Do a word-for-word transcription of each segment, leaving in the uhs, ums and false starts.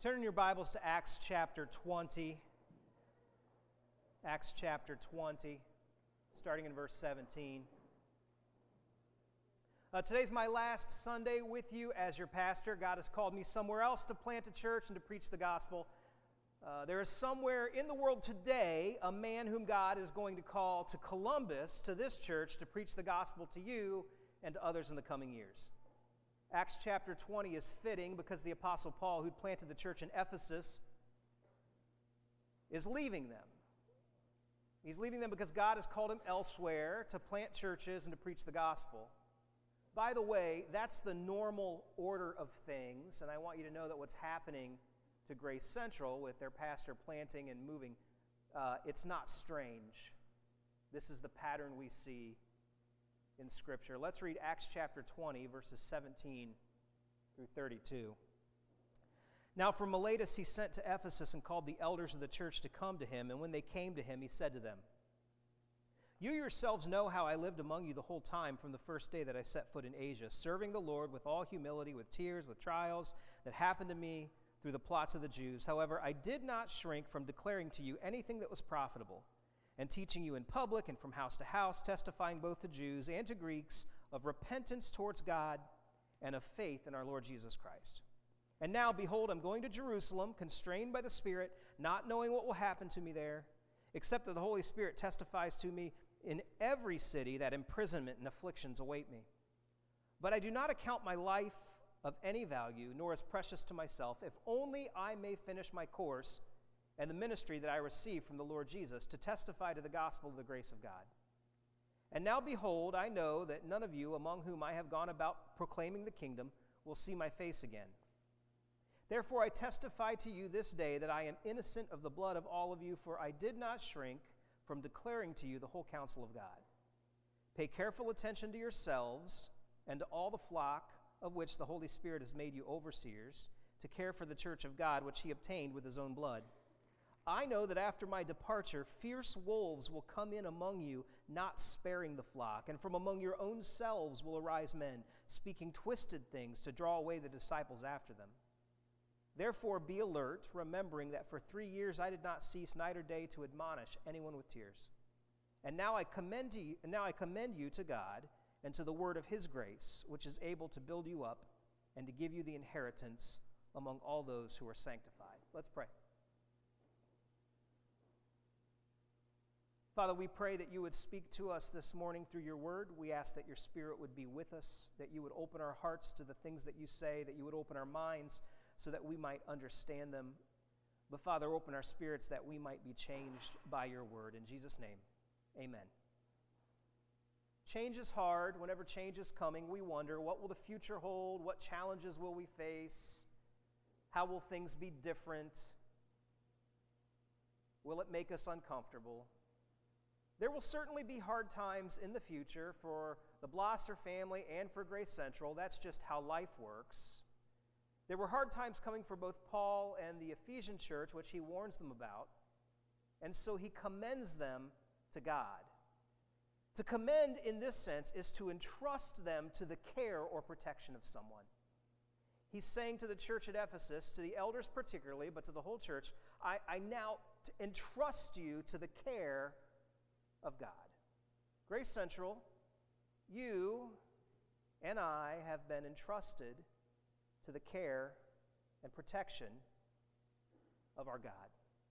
Turn in your Bibles to Acts chapter twenty. Acts chapter twenty, starting in verse seventeen. Uh, today's my last Sunday with you as your pastor. God has called me somewhere else to plant a church and to preach the gospel. Uh, there is somewhere in the world today a man whom God is going to call to Columbus, to this church, to preach the gospel to you and to others in the coming years. Acts chapter twenty is fitting because the Apostle Paul, who planted the church in Ephesus, is leaving them. He's leaving them because God has called him elsewhere to plant churches and to preach the gospel. By the way, that's the normal order of things, and I want you to know that what's happening to Grace Central with their pastor planting and moving, uh, it's not strange. This is the pattern we see in Scripture. Let's read Acts chapter twenty, verses seventeen through thirty-two. Now from Miletus he sent to Ephesus and called the elders of the church to come to him, and when they came to him, he said to them, "You yourselves know how I lived among you the whole time from the first day that I set foot in Asia, serving the Lord with all humility, with tears, with trials that happened to me through the plots of the Jews. However, I did not shrink from declaring to you anything that was profitable, and teaching you in public and from house to house, testifying both to Jews and to Greeks of repentance towards God and of faith in our Lord Jesus Christ. And now, behold, I'm going to Jerusalem, constrained by the Spirit, not knowing what will happen to me there, except that the Holy Spirit testifies to me in every city that imprisonment and afflictions await me. But I do not account my life of any value, nor as precious to myself, if only I may finish my course and the ministry that I received from the Lord Jesus, to testify to the gospel of the grace of God. And now, behold, I know that none of you among whom I have gone about proclaiming the kingdom will see my face again. Therefore I testify to you this day that I am innocent of the blood of all of you, for I did not shrink from declaring to you the whole counsel of God. Pay careful attention to yourselves and to all the flock of which the Holy Spirit has made you overseers, to care for the church of God, which he obtained with his own blood. I know that after my departure, fierce wolves will come in among you, not sparing the flock, and from among your own selves will arise men, speaking twisted things to draw away the disciples after them. Therefore be alert, remembering that for three years I did not cease night or day to admonish anyone with tears. And now I commend to you, and now I commend you to God and to the word of his grace, which is able to build you up and to give you the inheritance among all those who are sanctified." Let's pray. Father, we pray that you would speak to us this morning through your word. We ask that your Spirit would be with us, that you would open our hearts to the things that you say, that you would open our minds so that we might understand them. But Father, open our spirits that we might be changed by your word. In Jesus' name, amen. Change is hard. Whenever change is coming, we wonder, what will the future hold? What challenges will we face? How will things be different? Will it make us uncomfortable? There will certainly be hard times in the future for the Blosser family and for Grace Central. That's just how life works. There were hard times coming for both Paul and the Ephesian church, which he warns them about, and so he commends them to God. To commend in this sense is to entrust them to the care or protection of someone. He's saying to the church at Ephesus, to the elders particularly, but to the whole church, I, I now entrust you to the care of God. Grace Central, you and I have been entrusted to the care and protection of our God.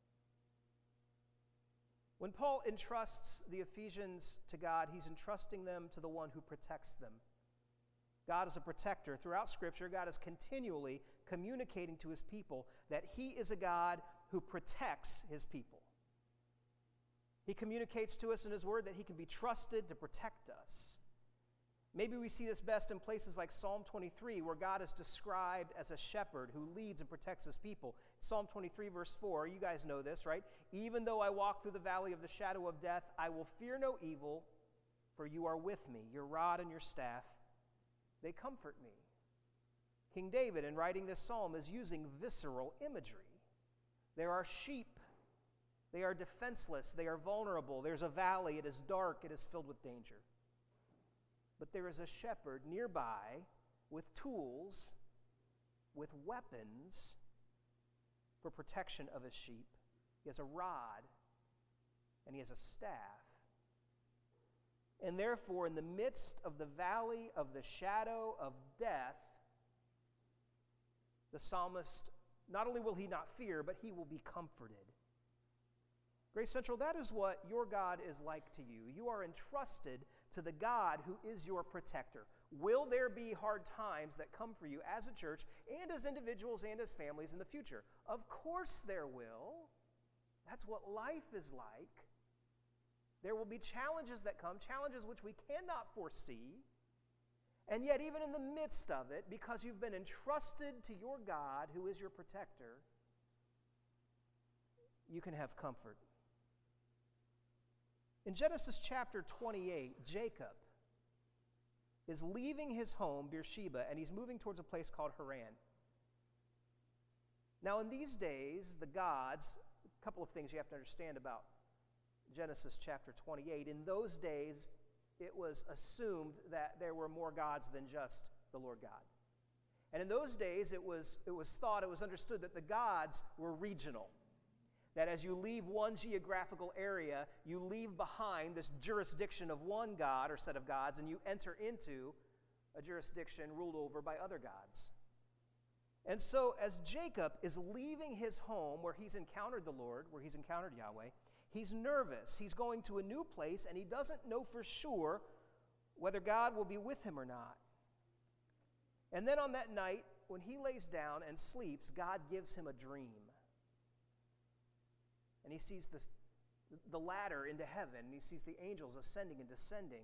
When Paul entrusts the Ephesians to God, he's entrusting them to the one who protects them. God is a protector. Throughout Scripture, God is continually communicating to his people that he is a God who protects his people. He communicates to us in his word that he can be trusted to protect us. Maybe we see this best in places like Psalm twenty-three, where God is described as a shepherd who leads and protects his people. Psalm twenty-three, verse four, you guys know this, right? "Even though I walk through the valley of the shadow of death, I will fear no evil, for you are with me. Your rod and your staff, they comfort me." King David, in writing this psalm, is using visceral imagery. There are sheep. They are defenseless. They are vulnerable. There's a valley. It is dark. It is filled with danger. But there is a shepherd nearby with tools, with weapons, for protection of his sheep. He has a rod, and he has a staff. And therefore, in the midst of the valley of the shadow of death, the psalmist, not only will he not fear, but he will be comforted. Grace Central, that is what your God is like to you. You are entrusted to the God who is your protector. Will there be hard times that come for you as a church and as individuals and as families in the future? Of course there will. That's what life is like. There will be challenges that come, challenges which we cannot foresee. And yet, even in the midst of it, because you've been entrusted to your God, who is your protector, you can have comfort. In Genesis chapter twenty-eight, Jacob is leaving his home, Beersheba, and he's moving towards a place called Haran. Now, in these days, the gods, a couple of things you have to understand about Genesis chapter twenty-eight. In those days, it was assumed that there were more gods than just the Lord God. And in those days, it was, it was thought, it was understood that the gods were regional. That as you leave one geographical area, you leave behind this jurisdiction of one god or set of gods, and you enter into a jurisdiction ruled over by other gods. And so as Jacob is leaving his home where he's encountered the Lord, where he's encountered Yahweh, he's nervous. He's going to a new place, and he doesn't know for sure whether God will be with him or not. And then on that night, when he lays down and sleeps, God gives him a dream. And he sees this, the ladder into heaven, and he sees the angels ascending and descending.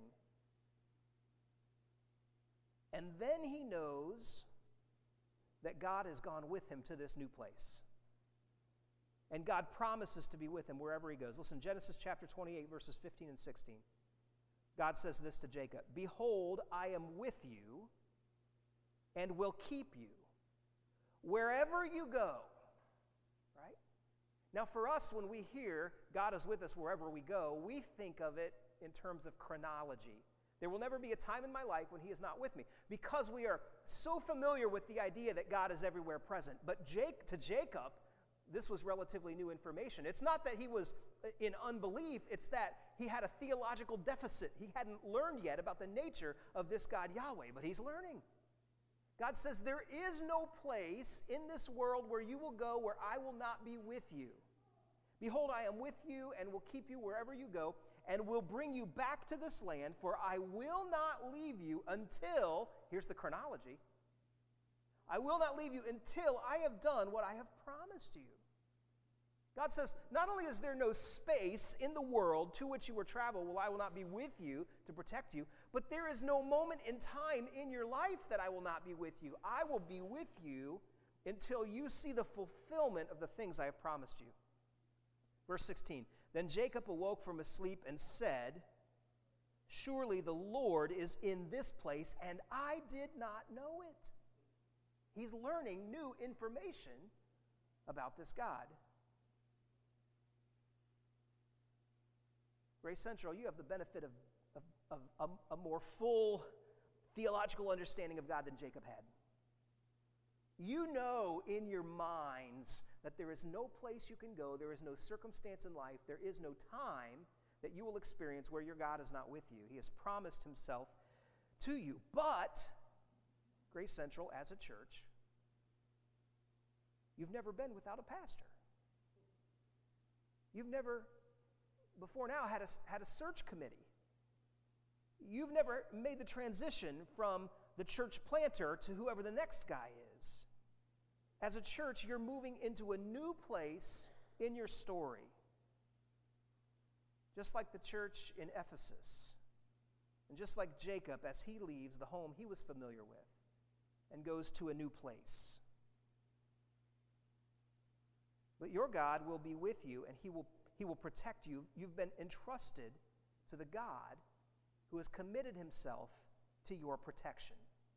And then he knows that God has gone with him to this new place. And God promises to be with him wherever he goes. Listen, Genesis chapter twenty-eight, verses fifteen and sixteen. God says this to Jacob, "Behold, I am with you and will keep you wherever you go." Right? Now, for us, when we hear God is with us wherever we go, we think of it in terms of chronology. There will never be a time in my life when he is not with me, because we are so familiar with the idea that God is everywhere present. But Jake, to Jacob, this was relatively new information. It's not that he was in unbelief, it's that he had a theological deficit. He hadn't learned yet about the nature of this God Yahweh, but he's learning. God says, there is no place in this world where you will go where I will not be with you. Behold, I am with you and will keep you wherever you go, and will bring you back to this land, for I will not leave you until, here's the chronology, I will not leave you until I have done what I have promised you. God says, not only is there no space in the world to which you will travel, well, I will not be with you to protect you, but there is no moment in time in your life that I will not be with you. I will be with you until you see the fulfillment of the things I have promised you. Verse sixteen, then Jacob awoke from his sleep and said, surely the Lord is in this place, and I did not know it. He's learning new information about this God. Grace Central, you have the benefit of, of, of a, a more full theological understanding of God than Jacob had. You know in your minds that there is no place you can go, there is no circumstance in life, there is no time that you will experience where your God is not with you. He has promised himself to you. But Grace Central, as a church, you've never been without a pastor. You've never, before now, had a, had a search committee. You've never made the transition from the church planter to whoever the next guy is. As a church, you're moving into a new place in your story. Just like the church in Ephesus. And just like Jacob, as he leaves the home he was familiar with and goes to a new place. But your God will be with you, and he will, he will protect you. You've been entrusted to the God who has committed himself to your protection.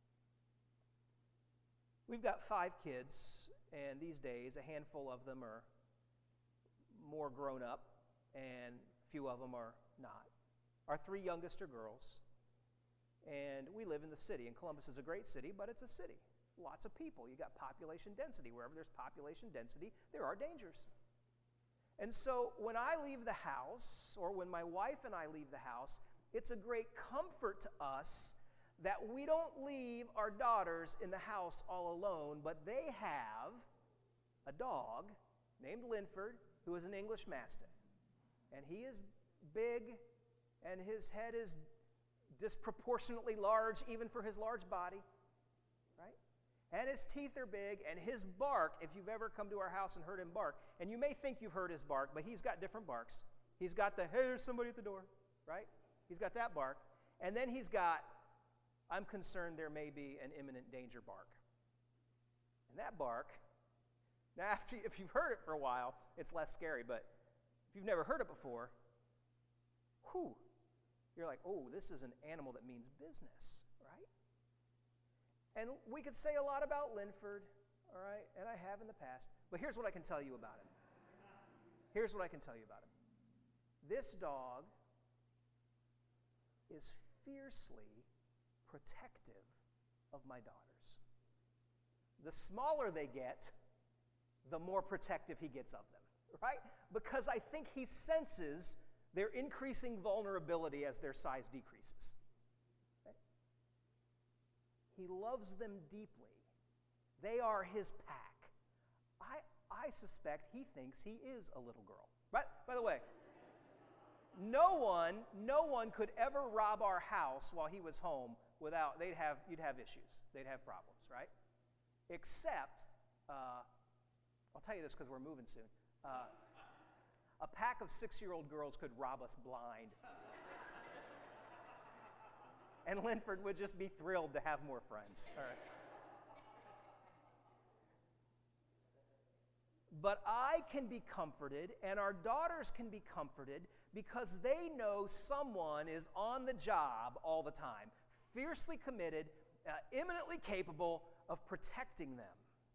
We've got five kids, and these days a handful of them are more grown up, and few of them are not. Our three youngest are girls, and we live in the city, and Columbus is a great city, but it's a city. lots of people. You got population density. Wherever there's population density, there are dangers. And so when I leave the house, or when my wife and I leave the house, it's a great comfort to us that we don't leave our daughters in the house all alone, but they have a dog named Linford, who is an English Mastiff. And he is big, and his head is disproportionately large, even for his large body, right? And his teeth are big, and his bark, if you've ever come to our house and heard him bark, and you may think you've heard his bark, but he's got different barks. He's got the, hey, there's somebody at the door, right? He's got that bark. And then he's got, I'm concerned there may be an imminent danger bark. And that bark, now after, if you've heard it for a while, it's less scary, but if you've never heard it before, whew, you're like, oh, this is an animal that means business, right? And we could say a lot about Linford, all right, and I have in the past, but here's what I can tell you about him. Here's what I can tell you about him. This dog is fiercely protective of my daughters. The smaller they get, the more protective he gets of them, right? Because I think he senses their increasing vulnerability as their size decreases. Okay? He loves them deeply. They are his pack. I, I suspect he thinks he is a little girl. Right? By the way, no one, no one could ever rob our house while he was home without, they'd have, you'd have issues. They'd have problems, right? Except, uh, I'll tell you this because we're moving soon. Uh, a pack of six-year-old girls could rob us blind. And Linford would just be thrilled to have more friends. All right. But I can be comforted, and our daughters can be comforted, because they know someone is on the job all the time, fiercely committed, uh, imminently capable of protecting them.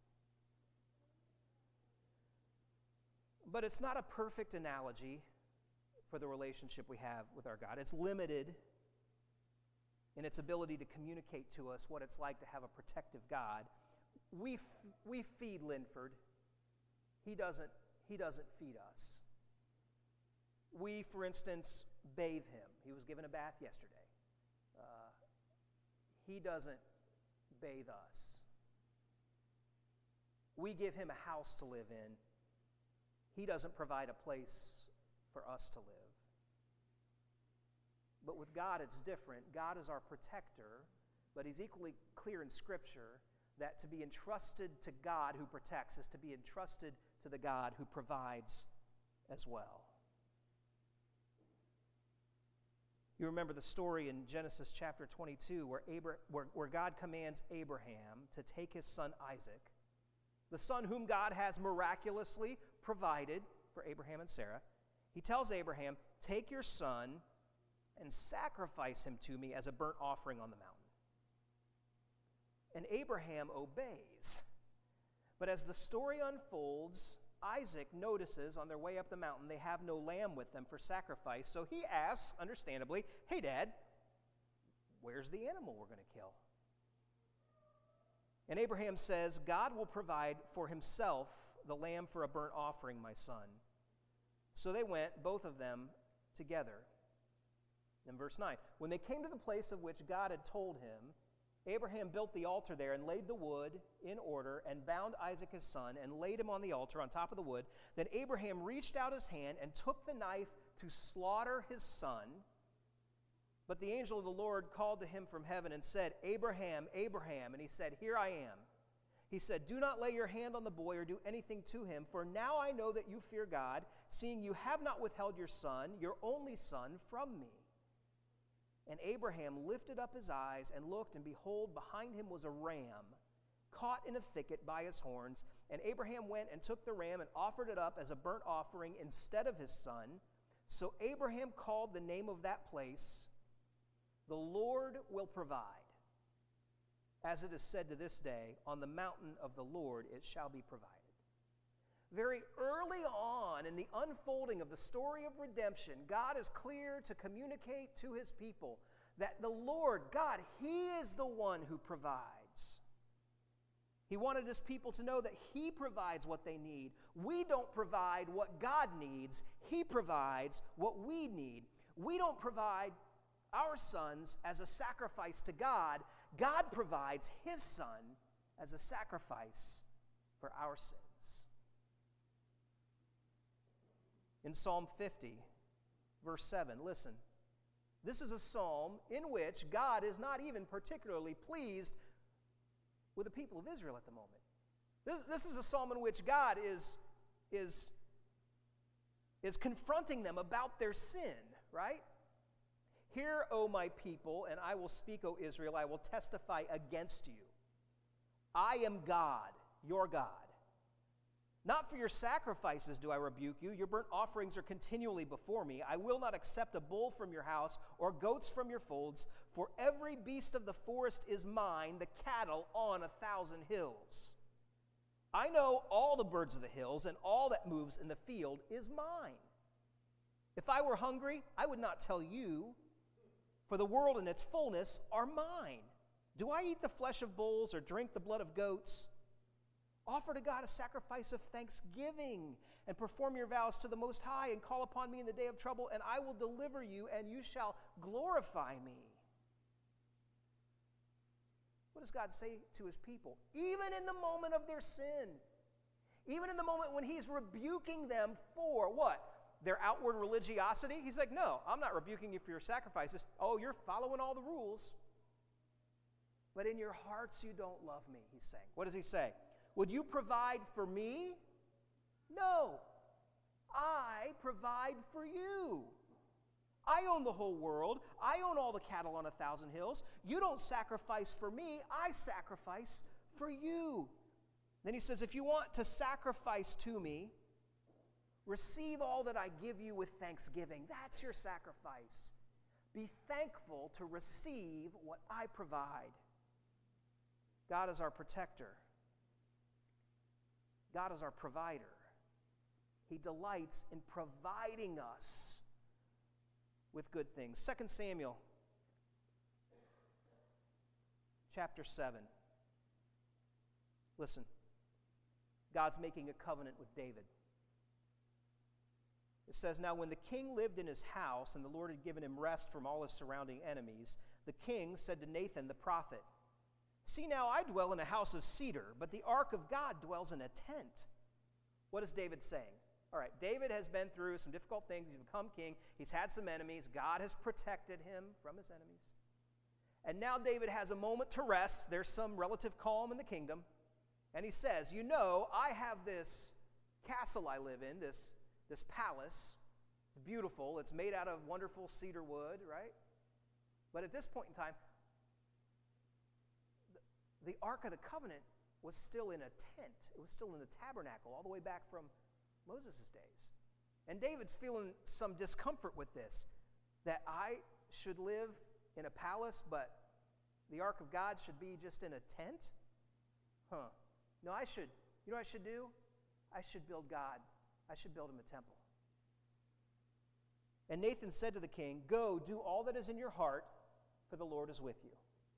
But it's not a perfect analogy for the relationship we have with our God. It's limited in its ability to communicate to us what it's like to have a protective God. We, f- we feed Linford. He doesn't, he doesn't feed us. We, for instance, bathe him. He was given a bath yesterday. Uh, he doesn't bathe us. We give him a house to live in. He doesn't provide a place for us to live. But with God, it's different. God is our protector, but he's equally clear in Scripture that to be entrusted to God who protects is to be entrusted to the God who provides as well. You remember the story in Genesis chapter twenty-two where, Abra- where, where God commands Abraham to take his son Isaac, the son whom God has miraculously provided for Abraham and Sarah. He tells Abraham, take your son and sacrifice him to me as a burnt offering on the mountain. And Abraham obeys. But as the story unfolds, Isaac notices on their way up the mountain they have no lamb with them for sacrifice. So he asks, understandably, hey, Dad, where's the animal we're going to kill? And Abraham says, God will provide for himself the lamb for a burnt offering, my son. So they went, both of them, together. In verse nine, when they came to the place of which God had told him, Abraham built the altar there and laid the wood in order and bound Isaac his son and laid him on the altar on top of the wood. Then Abraham reached out his hand and took the knife to slaughter his son. But the angel of the Lord called to him from heaven and said, Abraham, Abraham. And he said, here I am. He said, do not lay your hand on the boy or do anything to him, for now I know that you fear God, seeing you have not withheld your son, your only son, from me. And Abraham lifted up his eyes and looked, and behold, behind him was a ram, caught in a thicket by his horns. And Abraham went and took the ram and offered it up as a burnt offering instead of his son. So Abraham called the name of that place, the Lord will provide. As it is said to this day, on the mountain of the Lord it shall be provided. Very early on in the unfolding of the story of redemption, God is clear to communicate to his people that the Lord, God, he is the one who provides. He wanted his people to know that he provides what they need. We don't provide what God needs. He provides what we need. We don't provide our sons as a sacrifice to God. God provides his son as a sacrifice for our sins. In Psalm fifty, verse seven, listen. This is a psalm in which God is not even particularly pleased with the people of Israel at the moment. This, this is a psalm in which God is, is, is confronting them about their sin, right? Hear, O my people, and I will speak, O Israel, I will testify against you. I am God, your God. Not for your sacrifices do I rebuke you. Your burnt offerings are continually before me. I will not accept a bull from your house or goats from your folds, for every beast of the forest is mine, the cattle on a thousand hills. I know all the birds of the hills, and all that moves in the field is mine. If I were hungry, I would not tell you, for the world and its fullness are mine. Do I eat the flesh of bulls or drink the blood of goats? Offer to God a sacrifice of thanksgiving and perform your vows to the Most High and call upon me in the day of trouble, and I will deliver you, and you shall glorify me. What does God say to his people? Even in the moment of their sin, even in the moment when he's rebuking them for what? Their outward religiosity? He's like, no, I'm not rebuking you for your sacrifices. Oh, you're following all the rules. But in your hearts you don't love me, he's saying. What does he say? Would you provide for me? No. I provide for you. I own the whole world. I own all the cattle on a thousand hills. You don't sacrifice for me. I sacrifice for you. Then he says, if you want to sacrifice to me, receive all that I give you with thanksgiving. That's your sacrifice. Be thankful to receive what I provide. God is our protector. God is our provider. He delights in providing us with good things. Second Samuel chapter seven. Listen. God's making a covenant with David. It says, now when the king lived in his house and the Lord had given him rest from all his surrounding enemies, the king said to Nathan the prophet, see now, I dwell in a house of cedar, but the ark of God dwells in a tent. What is David saying? All right, David has been through some difficult things. He's become king. He's had some enemies. God has protected him from his enemies. And now David has a moment to rest. There's some relative calm in the kingdom. And he says, you know, I have this castle I live in, this, this palace. It's beautiful. It's made out of wonderful cedar wood, right? But at this point in time, the Ark of the Covenant was still in a tent. It was still in the tabernacle all the way back from Moses' days. And David's feeling some discomfort with this, that I should live in a palace, but the Ark of God should be just in a tent? Huh. No, I should, you know what I should do? I should build God. I should build him a temple. And Nathan said to the king, go, do all that is in your heart, for the Lord is with you.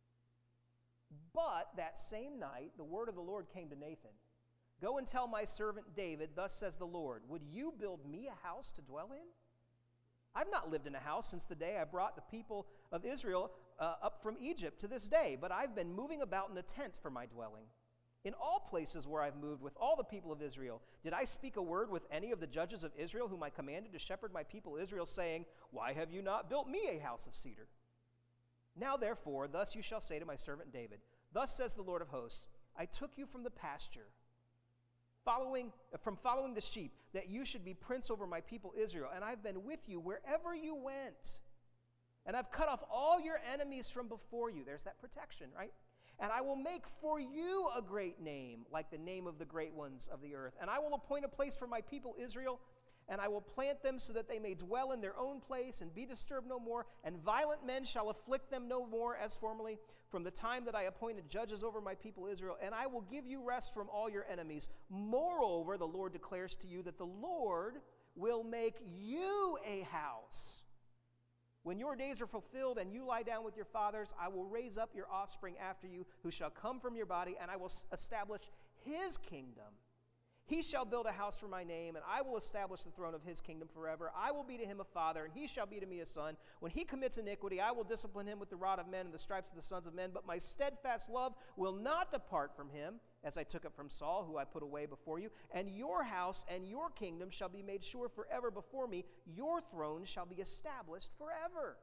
But that same night, the word of the Lord came to Nathan. Go and tell my servant David, thus says the Lord, would you build me a house to dwell in? I've not lived in a house since the day I brought the people of Israel uh, up from Egypt to this day, but I've been moving about in a tent for my dwelling. In all places where I've moved with all the people of Israel, did I speak a word with any of the judges of Israel whom I commanded to shepherd my people Israel, saying, why have you not built me a house of cedar? Now therefore, thus you shall say to my servant David, thus says the Lord of hosts, I took you from the pasture, following, from following the sheep, that you should be prince over my people Israel, and I've been with you wherever you went. And I've cut off all your enemies from before you. There's that protection, right? And I will make for you a great name, like the name of the great ones of the earth. And I will appoint a place for my people Israel, and I will plant them so that they may dwell in their own place and be disturbed no more. And violent men shall afflict them no more as formerly, from the time that I appointed judges over my people Israel. And I will give you rest from all your enemies. Moreover, the Lord declares to you that the Lord will make you a house. When your days are fulfilled and you lie down with your fathers, I will raise up your offspring after you, who shall come from your body, and I will establish his kingdom. He shall build a house for my name, and I will establish the throne of his kingdom forever. I will be to him a father, and he shall be to me a son. When he commits iniquity, I will discipline him with the rod of men and the stripes of the sons of men. But my steadfast love will not depart from him, as I took it from Saul, who I put away before you. And your house and your kingdom shall be made sure forever before me. Your throne shall be established forever.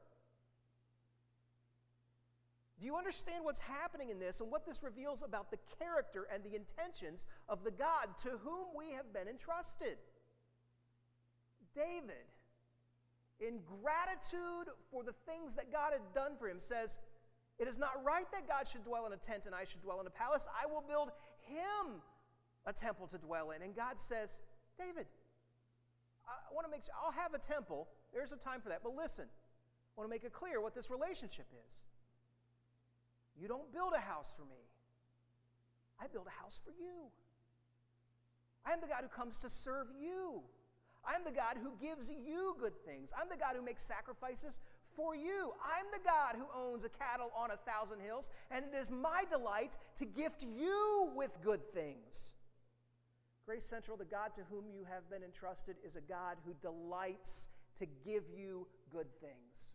Do you understand what's happening in this and what this reveals about the character and the intentions of the God to whom we have been entrusted? David, in gratitude for the things that God had done for him, says, it is not right that God should dwell in a tent and I should dwell in a palace. I will build him a temple to dwell in. And God says, David, I want to make sure, I'll have a temple. There's a time for that. But listen, I want to make it clear what this relationship is. You don't build a house for me. I build a house for you. I am the God who comes to serve you. I am the God who gives you good things. I'm the God who makes sacrifices for you. I'm the God who owns a cattle on a thousand hills, and it is my delight to gift you with good things. Grace Central, the God to whom you have been entrusted, is a God who delights to give you good things.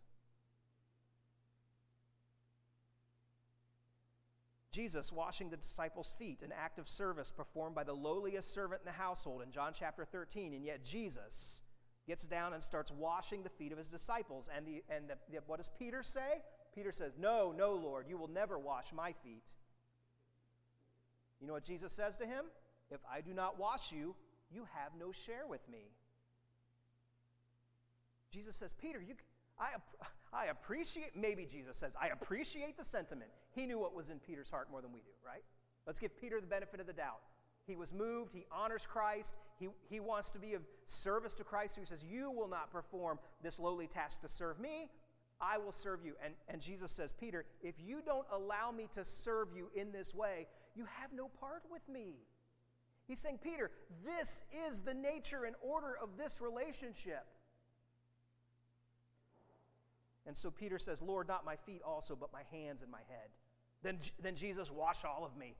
Jesus washing the disciples' feet, an act of service performed by the lowliest servant in the household in John chapter thirteen, and yet Jesus gets down and starts washing the feet of his disciples. And, the, and the, the, what does Peter say? Peter says, no, no, Lord, you will never wash my feet. You know what Jesus says to him? If I do not wash you, you have no share with me. Jesus says, Peter, you, I, I appreciate, maybe Jesus says, I appreciate the sentiment. He knew what was in Peter's heart more than we do, right? Let's give Peter the benefit of the doubt. He was moved. He honors Christ. He, he wants to be of service to Christ. So he says, you will not perform this lowly task to serve me. I will serve you. And, and Jesus says, Peter, if you don't allow me to serve you in this way, you have no part with me. He's saying, Peter, this is the nature and order of this relationship. And so Peter says, Lord, not my feet also, but my hands and my head. Then, then Jesus, wash all of me.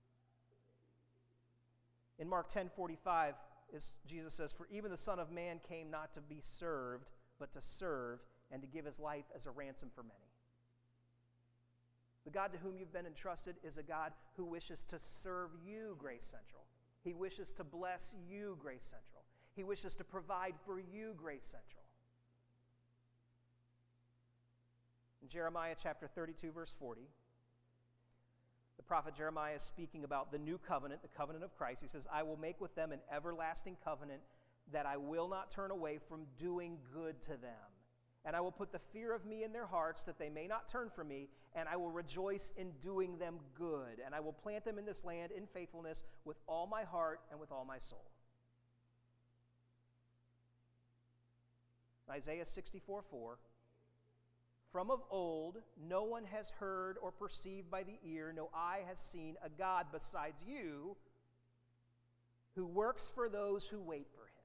In Mark ten forty-five, Jesus says, for even the Son of Man came not to be served, but to serve and to give his life as a ransom for many. The God to whom you've been entrusted is a God who wishes to serve you, Grace Central. He wishes to bless you, Grace Central. He wishes to provide for you, Grace Central. In Jeremiah chapter thirty-two, verse forty, the prophet Jeremiah is speaking about the new covenant, the covenant of Christ. He says, I will make with them an everlasting covenant that I will not turn away from doing good to them. And I will put the fear of me in their hearts that they may not turn from me, and I will rejoice in doing them good. And I will plant them in this land in faithfulness with all my heart and with all my soul. Isaiah sixty-four four. From of old, no one has heard or perceived by the ear, no eye has seen a God besides you who works for those who wait for him.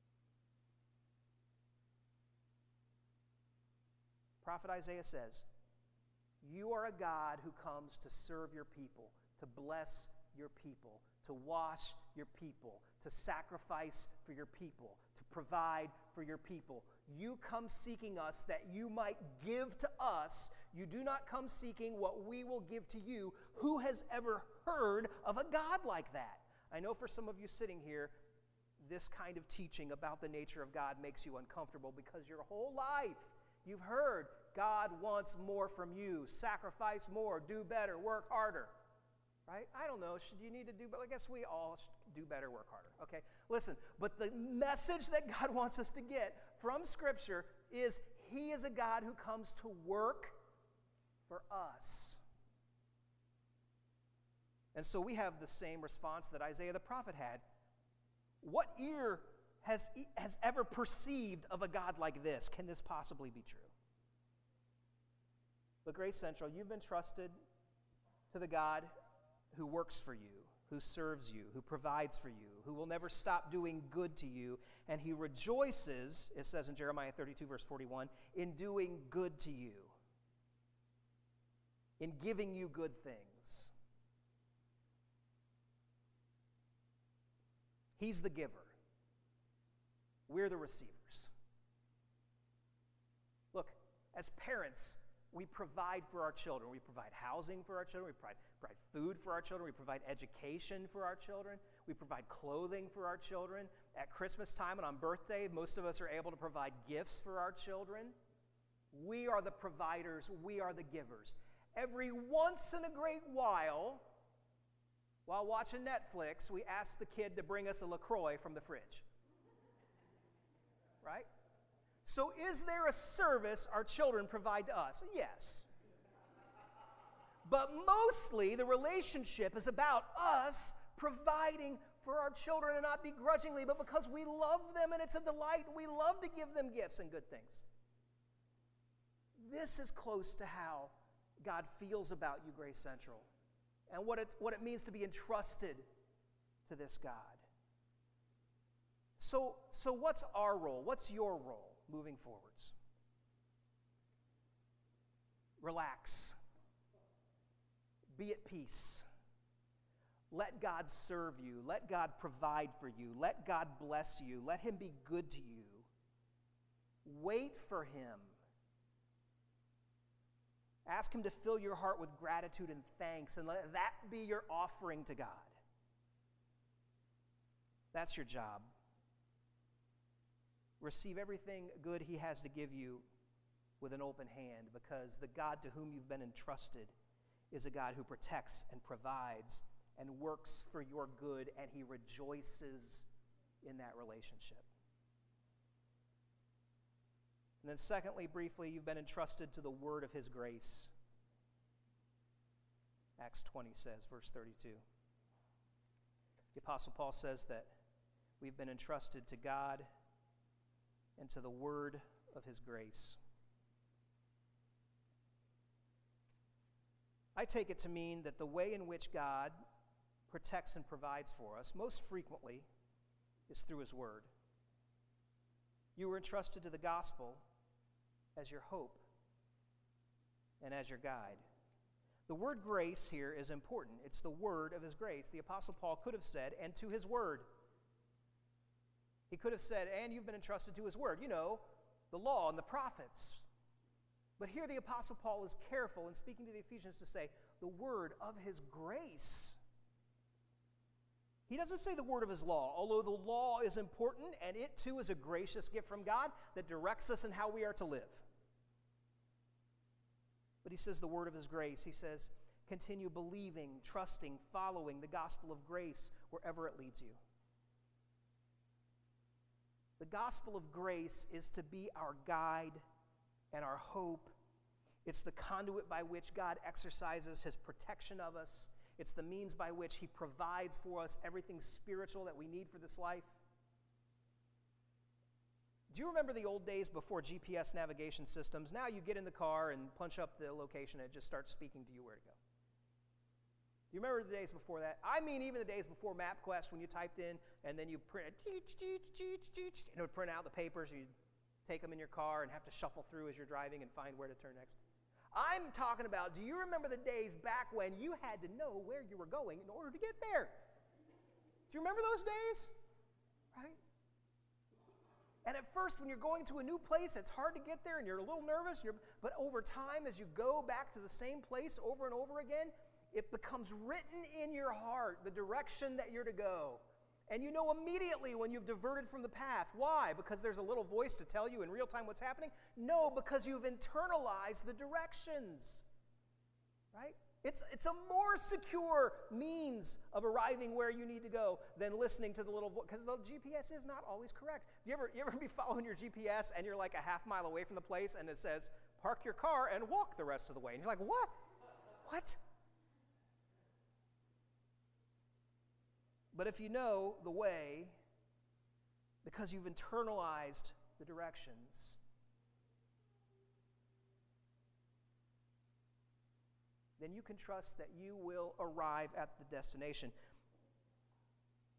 Prophet Isaiah says, you are a God who comes to serve your people, to bless your people, to wash your people, to sacrifice for your people, to provide for your people. You come seeking us that you might give to us. You do not come seeking what we will give to you. Who has ever heard of a God like that? I know for some of you sitting here, this kind of teaching about the nature of God makes you uncomfortable because your whole life you've heard God wants more from you. Sacrifice more, do better, work harder. Right? I don't know. Should you need to do better? I guess we all should do better, work harder. Okay? Listen, but the message that God wants us to get from Scripture is he is a God who comes to work for us. And so we have the same response that Isaiah the prophet had. What ear has, has ever perceived of a God like this? Can this possibly be true? But Grace Central, you've been trusted to the God who works for you, who serves you, who provides for you, who will never stop doing good to you, and he rejoices, it says in Jeremiah thirty-two, verse forty-one, in doing good to you, in giving you good things. He's the giver. We're the receivers. Look, as parents, we provide for our children. We provide housing for our children. We provide, provide food for our children. We provide education for our children. We provide clothing for our children. At Christmas time and on birthday, most of us are able to provide gifts for our children. We are the providers. We are the givers. Every once in a great while, while watching Netflix, we ask the kid to bring us a LaCroix from the fridge. Right? So is there a service our children provide to us? Yes. But mostly the relationship is about us providing for our children, and not begrudgingly, but because we love them and it's a delight. We love to give them gifts and good things. This is close to how God feels about you, Grace Central, and what it, what it means to be entrusted to this God. So, so what's our role? What's your role moving forwards? Relax. Be at peace. Let God serve you. Let God provide for you. Let God bless you. Let him be good to you. Wait for him. Ask him to fill your heart with gratitude and thanks, and let that be your offering to God. That's your job. Receive everything good he has to give you with an open hand, because the God to whom you've been entrusted is a God who protects and provides and works for your good, and he rejoices in that relationship. And then secondly, briefly, you've been entrusted to the word of his grace. Acts twenty says, verse thirty-two. The Apostle Paul says that we've been entrusted to God and to the word of his grace. I take it to mean that the way in which God protects and provides for us most frequently is through his word. You were entrusted to the gospel as your hope and as your guide. The word grace here is important. It's the word of his grace. The Apostle Paul could have said, and to his word. He could have said, and you've been entrusted to his word. You know, the law and the prophets. But here the Apostle Paul is careful in speaking to the Ephesians to say, the word of his grace. He doesn't say the word of his law, although the law is important, and it too is a gracious gift from God that directs us in how we are to live. But he says the word of his grace. He says, continue believing, trusting, following the gospel of grace wherever it leads you. The gospel of grace is to be our guide and our hope. It's the conduit by which God exercises his protection of us. It's the means by which he provides for us everything spiritual that we need for this life. Do you remember the old days before G P S navigation systems? Now you get in the car and punch up the location and it just starts speaking to you where to go. Do you remember the days before that? I mean, even the days before MapQuest, when you typed in and then you print, and it would print out the papers, and you'd take them in your car and have to shuffle through as you're driving and find where to turn next. I'm talking about, do you remember the days back when you had to know where you were going in order to get there? Do you remember those days? Right? And at first, when you're going to a new place, it's hard to get there and you're a little nervous. You're, but over time, as you go back to the same place over and over again, it becomes written in your heart the direction that you're to go. And you know immediately when you've diverted from the path. Why? Because there's a little voice to tell you in real time what's happening? No, because you've internalized the directions. Right? It's, it's a more secure means of arriving where you need to go than listening to the little voice, because the G P S is not always correct. You ever, you ever be following your G P S and you're like a half mile away from the place and it says, park your car and walk the rest of the way. And you're like, what? What? But if you know the way, because you've internalized the directions, then you can trust that you will arrive at the destination.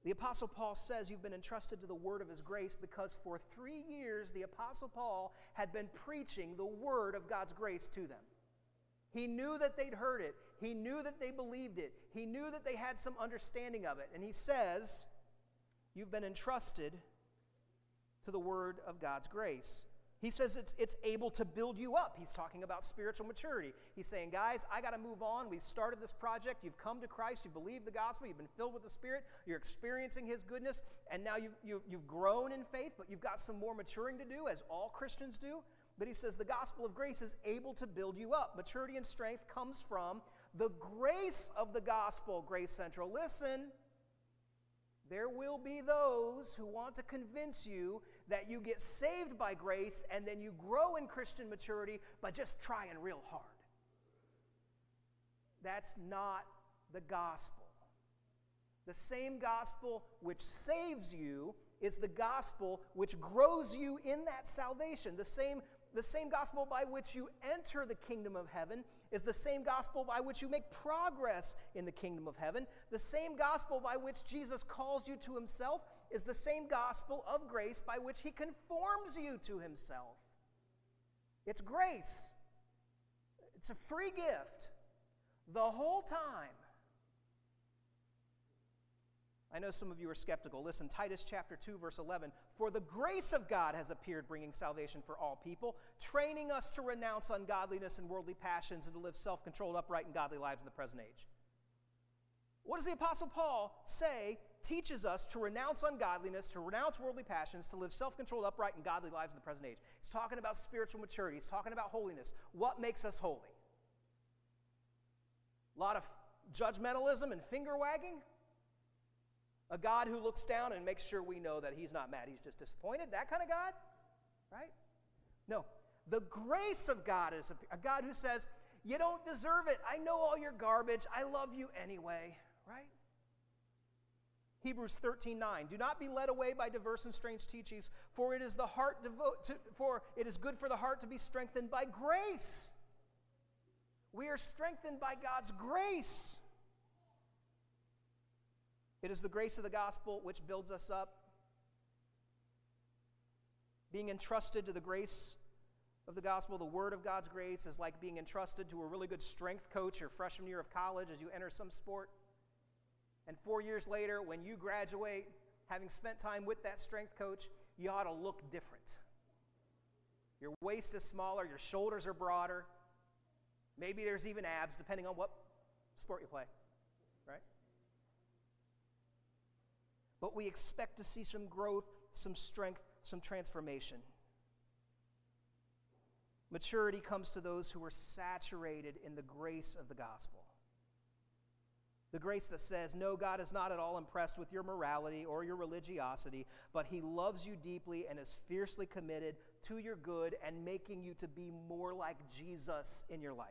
The Apostle Paul says you've been entrusted to the word of his grace because for three years the Apostle Paul had been preaching the word of God's grace to them. He knew that they'd heard it. He knew that they believed it. He knew that they had some understanding of it. And he says, you've been entrusted to the word of God's grace. He says it's, it's able to build you up. He's talking about spiritual maturity. He's saying, guys, I got to move on. We've started this project. You've come to Christ. You believe the gospel. You've been filled with the Spirit. You're experiencing his goodness. And now you've, you've, you've grown in faith, but you've got some more maturing to do, as all Christians do. But he says the gospel of grace is able to build you up. Maturity and strength comes from the grace of the gospel, Grace Central. Listen, there will be those who want to convince you that you get saved by grace and then you grow in Christian maturity by just trying real hard. That's not the gospel. The same gospel which saves you is the gospel which grows you in that salvation. The same, the same gospel by which you enter the kingdom of heaven is the same gospel by which you make progress in the kingdom of heaven. The same gospel by which Jesus calls you to himself is the same gospel of grace by which he conforms you to himself. It's grace. It's a free gift the whole time. I know some of you are skeptical. Listen, Titus chapter two, verse eleven. For the grace of God has appeared, bringing salvation for all people, training us to renounce ungodliness and worldly passions and to live self-controlled, upright, and godly lives in the present age. What does the Apostle Paul say teaches us to renounce ungodliness, to renounce worldly passions, to live self-controlled, upright, and godly lives in the present age? He's talking about spiritual maturity. He's talking about holiness. What makes us holy? A lot of judgmentalism and finger-wagging? A God who looks down and makes sure we know that he's not mad, he's just disappointed? That kind of God? Right? No. The grace of God is a, a God who says, you don't deserve it. I know all your garbage. I love you anyway. Right? Hebrews thirteen nine. Do not be led away by diverse and strange teachings, for it is the heart devote to, for it is good for the heart to be strengthened by grace. We are strengthened by God's grace. It is the grace of the gospel which builds us up. Being entrusted to the grace of the gospel, the word of God's grace, is like being entrusted to a really good strength coach your freshman year of college as you enter some sport. And four years later, when you graduate, having spent time with that strength coach, you ought to look different. Your waist is smaller, your shoulders are broader. Maybe there's even abs, depending on what sport you play, right? But we expect to see some growth, some strength, some transformation. Maturity comes to those who are saturated in the grace of the gospel. The grace that says, no, God is not at all impressed with your morality or your religiosity, but he loves you deeply and is fiercely committed to your good and making you to be more like Jesus in your life.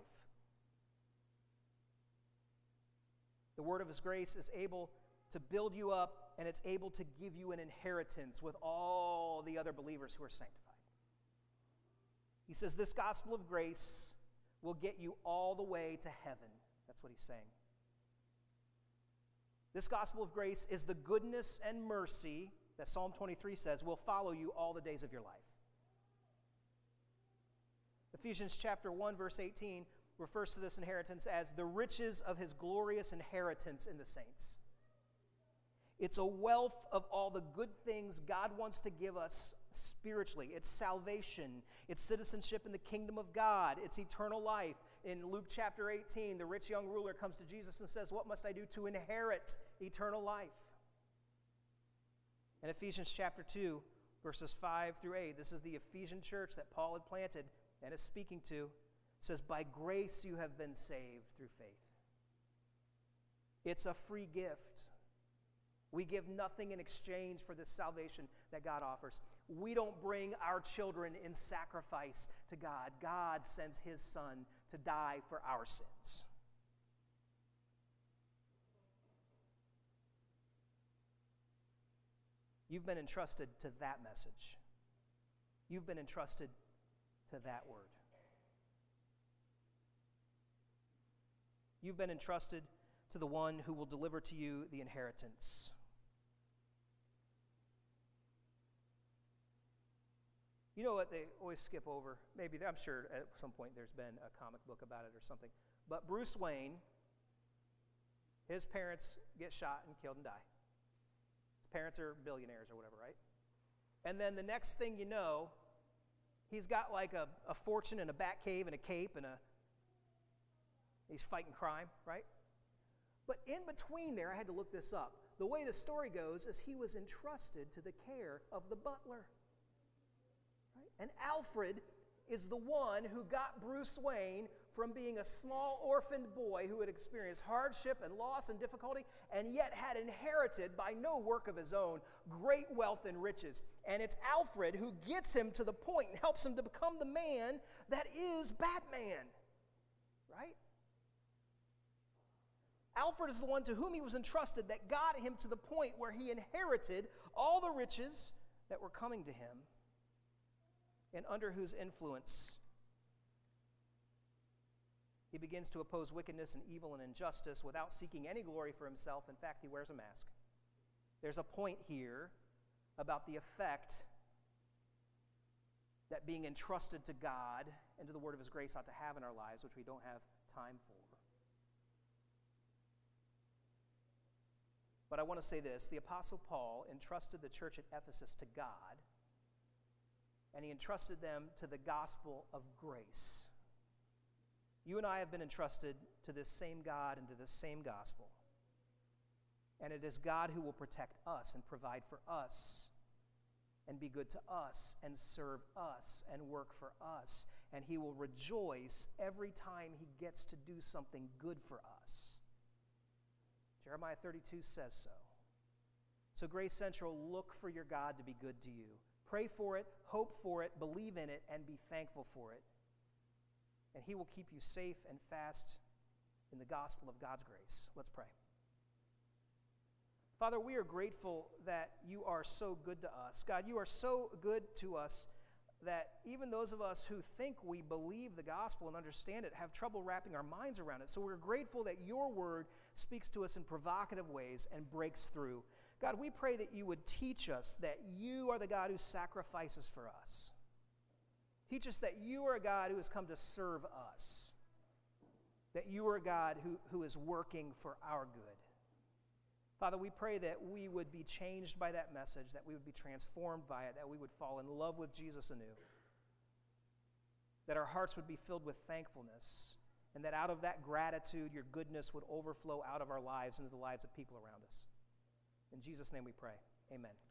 The word of his grace is able to build you up, and it's able to give you an inheritance with all the other believers who are sanctified. He says this gospel of grace will get you all the way to heaven. That's what he's saying. This gospel of grace is the goodness and mercy that Psalm twenty-three says will follow you all the days of your life. Ephesians chapter one, verse eighteen refers to this inheritance as the riches of his glorious inheritance in the saints. It's a wealth of all the good things God wants to give us spiritually. It's salvation. It's citizenship in the kingdom of God. It's eternal life. In Luke chapter eighteen, the rich young ruler comes to Jesus and says, what must I do to inherit eternal life? In Ephesians chapter two, verses five through eight, this is the Ephesian church that Paul had planted and is speaking to. It says, by grace you have been saved through faith. It's a free gift. We give nothing in exchange for this salvation that God offers. We don't bring our children in sacrifice to God. God sends his son to die for our sins. You've been entrusted to that message. You've been entrusted to that word. You've been entrusted to the one who will deliver to you the inheritance. You know what they always skip over? Maybe, I'm sure at some point there's been a comic book about it or something. But Bruce Wayne, his parents get shot and killed and die. His parents are billionaires or whatever, right? And then the next thing you know, he's got like a, a fortune and a bat cave and a cape and a, he's fighting crime, right? But in between there, I had to look this up. The way the story goes is he was entrusted to the care of the butler. Right? And Alfred is the one who got Bruce Wayne from being a small orphaned boy who had experienced hardship and loss and difficulty, and yet had inherited, by no work of his own, great wealth and riches. And it's Alfred who gets him to the point and helps him to become the man that is Batman. Right? Alfred is the one to whom he was entrusted that got him to the point where he inherited all the riches that were coming to him, and under whose influence he begins to oppose wickedness and evil and injustice without seeking any glory for himself. In fact, he wears a mask. There's a point here about the effect that being entrusted to God and to the word of his grace ought to have in our lives, which we don't have time for. But I want to say this. The Apostle Paul entrusted the church at Ephesus to God, and he entrusted them to the gospel of grace. You and I have been entrusted to this same God and to this same gospel. And it is God who will protect us and provide for us and be good to us and serve us and work for us. And he will rejoice every time he gets to do something good for us. Jeremiah thirty-two says so. So Grace Central, look for your God to be good to you. Pray for it, hope for it, believe in it, and be thankful for it. And he will keep you safe and fast in the gospel of God's grace. Let's pray. Father, we are grateful that you are so good to us. God, you are so good to us that even those of us who think we believe the gospel and understand it have trouble wrapping our minds around it. So we're grateful that your word speaks to us in provocative ways and breaks through. God, we pray that you would teach us that you are the God who sacrifices for us. Teach us that you are a God who has come to serve us, that you are a God who, who is working for our good. Father, we pray that we would be changed by that message, that we would be transformed by it, that we would fall in love with Jesus anew, that our hearts would be filled with thankfulness, and that out of that gratitude, your goodness would overflow out of our lives into the lives of people around us. In Jesus' name we pray. Amen.